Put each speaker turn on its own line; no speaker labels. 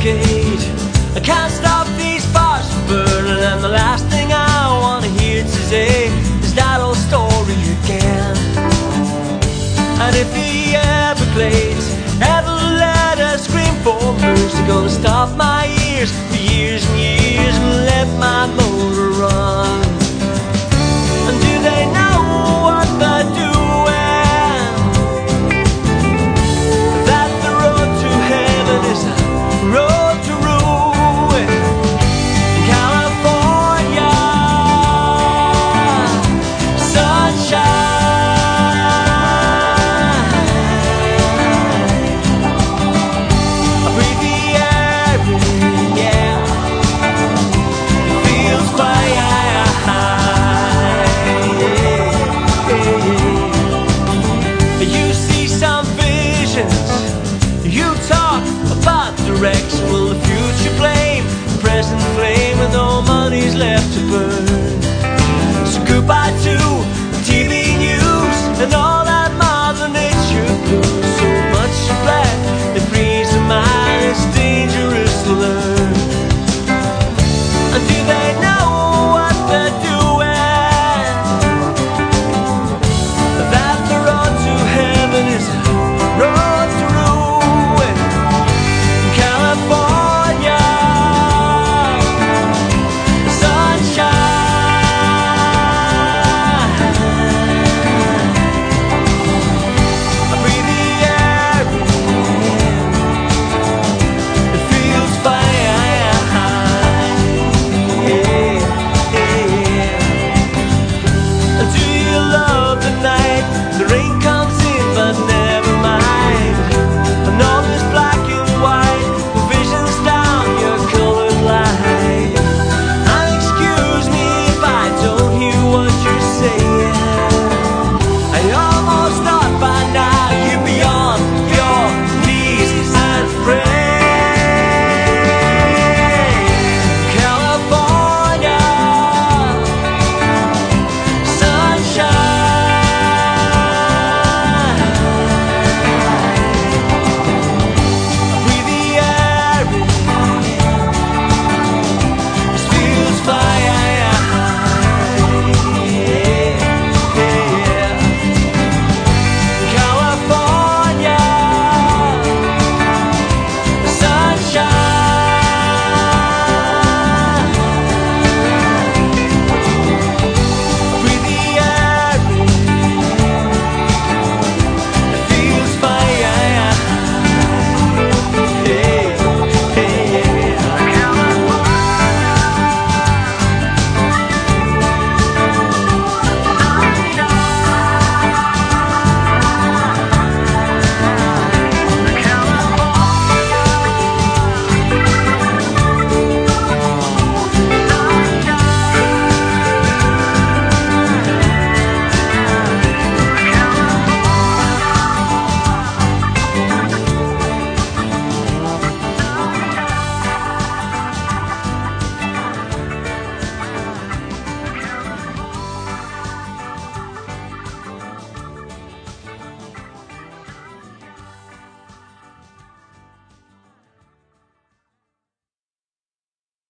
barricade. I can't stop these fires from burning, and the last thing I want to hear to say is that old story again. And if the Everglades ever let us scream for mercy, gonna stop my ears for years and years and let my motor run. And do they know what they're doing? That the road to heaven is a road to ruin. California, sunshine. I breathe the air in, yeah. It feels fine, yeah. You see some visions, you talk about direction. Will the future blame the present flame with no money's left to burn?